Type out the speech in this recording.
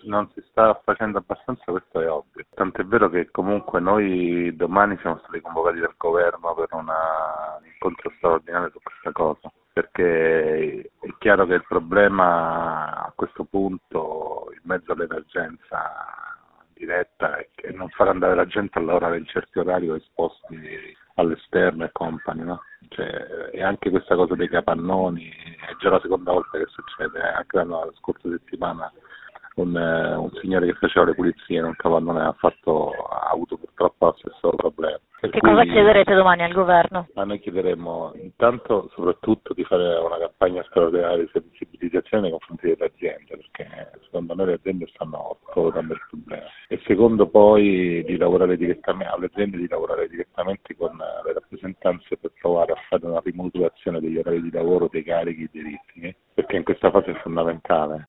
non si sta facendo abbastanza, questo è ovvio. Tant'è vero che comunque noi domani siamo stati convocati dal governo per un incontro straordinario su questa cosa, perché è chiaro che il problema a questo punto, in mezzo all'emergenza diretta, è che non far andare la gente a lavorare in certi orari o esposti all'esterno e compagni, no? E anche questa cosa dei capannoni è già la seconda volta che succede. Anche la scorsa settimana un signore che faceva le pulizie in un capannone ha avuto purtroppo lo stesso problema. Cosa chiederete domani al governo? Ma noi chiederemo intanto soprattutto di fare una campagna straordinaria di sensibilizzazione nei confronti delle aziende, perché secondo noi le aziende stanno provocando il problema, e secondo poi di lavorare direttamente alle aziende, di lavorare direttamente con le rappresentanze per provare a fare una rimodulazione degli orari di lavoro, dei carichi, dei ritmi, perché in questa fase è fondamentale.